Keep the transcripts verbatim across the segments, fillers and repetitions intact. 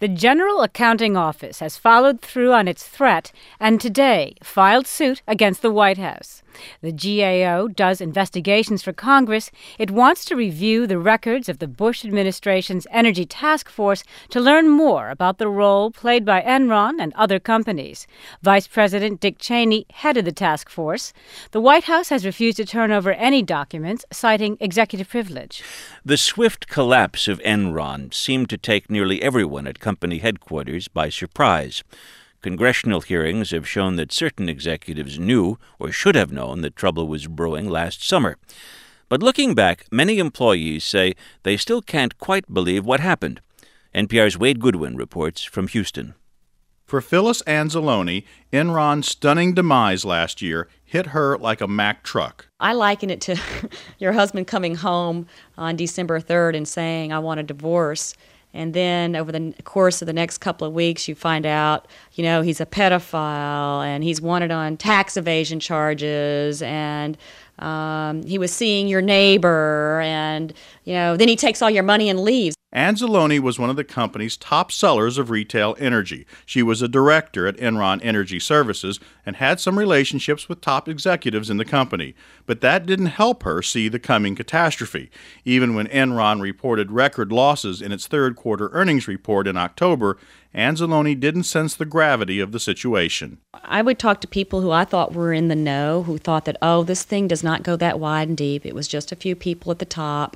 The General Accounting Office has followed through on its threat and today filed suit against the White House. The G A O does investigations for Congress. It wants to review the records of the Bush administration's Energy Task Force to learn more about the role played by Enron and other companies. Vice President Dick Cheney headed the task force. The White House has refused to turn over any documents, citing executive privilege. The swift collapse of Enron seemed to take nearly everyone at company headquarters by surprise. Congressional hearings have shown that certain executives knew or should have known that trouble was brewing last summer. But looking back, many employees say they still can't quite believe what happened. N P R's Wade Goodwin reports from Houston. For Phyllis Anzalone, Enron's stunning demise last year hit her like a Mack truck. I liken it to your husband coming home on December third and saying, I want a divorce. And then over the course of the next couple of weeks, you find out, you know, he's a pedophile and he's wanted on tax evasion charges and um, he was seeing your neighbor and, you know, then he takes all your money and leaves. Anzalone was one of the company's top sellers of retail energy. She was a director at Enron Energy Services and had some relationships with top executives in the company. But that didn't help her see the coming catastrophe. Even when Enron reported record losses in its third quarter earnings report in October, Anzalone didn't sense the gravity of the situation. I would talk to people who I thought were in the know, who thought that, oh, this thing does not go that wide and deep. It was just a few people at the top.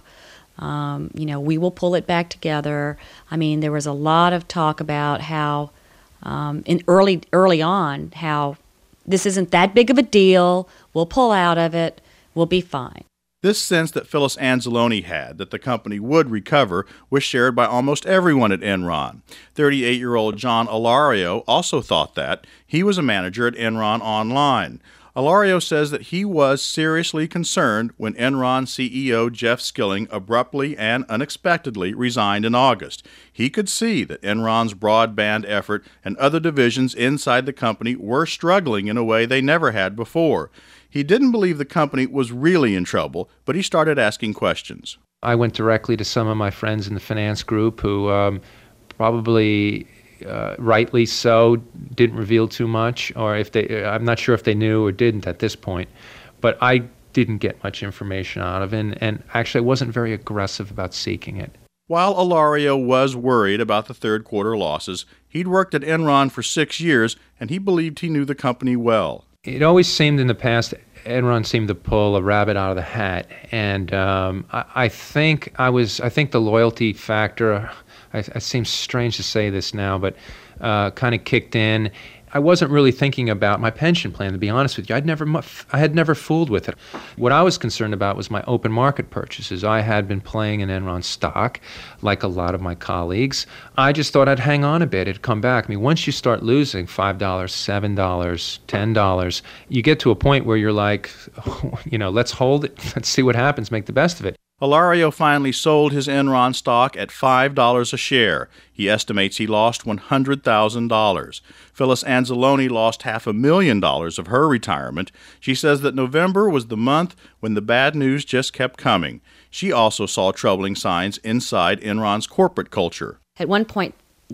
Um, you know, we will pull it back together. I mean, there was a lot of talk about how, um, in early early on, how this isn't that big of a deal. We'll pull out of it. We'll be fine. This sense that Phyllis Anzalone had that the company would recover was shared by almost everyone at Enron. thirty-eight-year-old John Alario also thought that. He was a manager at Enron Online. Alario says that he was seriously concerned when Enron C E O Jeff Skilling abruptly and unexpectedly resigned in August. He could see that Enron's broadband effort and other divisions inside the company were struggling in a way they never had before. He didn't believe the company was really in trouble, but he started asking questions. I went directly to some of my friends in the finance group who um, probably... Uh, rightly so, didn't reveal too much, or if they, I'm not sure if they knew or didn't at this point, but I didn't get much information out of it, and, and actually I wasn't very aggressive about seeking it. While Alario was worried about the third quarter losses, he'd worked at Enron for six years, and he believed he knew the company well. It always seemed in the past Enron seemed to pull a rabbit out of the hat, and um, I, I think I was, I think the loyalty factor, I, it seems strange to say this now, but uh, kind of kicked in. I wasn't really thinking about my pension plan, to be honest with you. I'd never, I had never fooled with it. What I was concerned about was my open market purchases. I had been playing in Enron stock, like a lot of my colleagues. I just thought I'd hang on a bit. It'd come back. I mean, once you start losing five dollars, seven dollars, ten dollars, you get to a point where you're like, oh, you know, let's hold it. Let's see what happens. Make the best of it. Alario finally sold his Enron stock at five dollars a share. He estimates he lost one hundred thousand dollars. Phyllis Anzalone lost half a million dollars of her retirement. She says that November was the month when the bad news just kept coming. She also saw troubling signs inside Enron's corporate culture. At one point,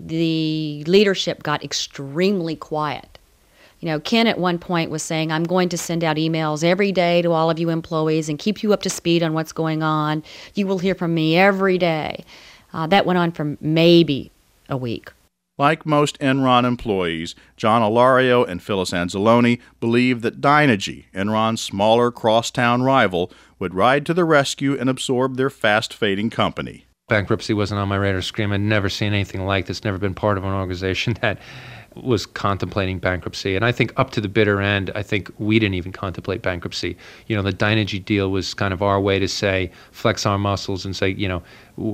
the leadership got extremely quiet. You know, Ken at one point was saying, I'm going to send out emails every day to all of you employees and keep you up to speed on what's going on. You will hear from me every day. Uh, that went on for maybe a week. Like most Enron employees, John Alario and Phyllis Anzalone believed that Dynegy, Enron's smaller crosstown rival, would ride to the rescue and absorb their fast-fading company. Bankruptcy wasn't on my radar screen. I'd never seen anything like this, never been part of an organization that was contemplating bankruptcy. And I think up to the bitter end, I think we didn't even contemplate bankruptcy. You know, the Dynegy deal was kind of our way to say, flex our muscles and say, you know,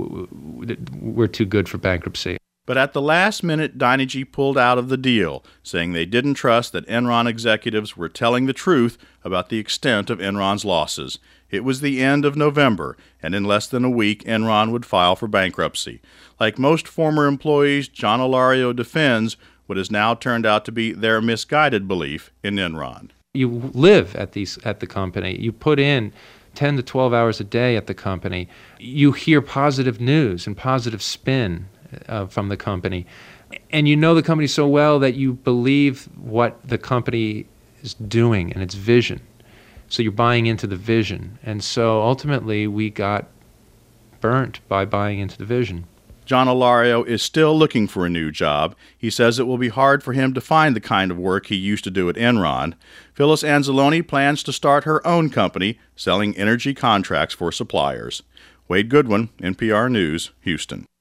we're too good for bankruptcy. But at the last minute, Dynegy pulled out of the deal, saying they didn't trust that Enron executives were telling the truth about the extent of Enron's losses. It was the end of November, and in less than a week, Enron would file for bankruptcy. Like most former employees, John Alario defends what has now turned out to be their misguided belief in Enron. You live at these at the company. You put in ten to twelve hours a day at the company. You hear positive news and positive spin uh, from the company. And you know the company so well that you believe what the company is doing and its vision. So you're buying into the vision. And so ultimately we got burnt by buying into the vision. John Ilario is still looking for a new job. He says it will be hard for him to find the kind of work he used to do at Enron. Phyllis Anzalone plans to start her own company selling energy contracts for suppliers. Wade Goodwin, N P R News, Houston.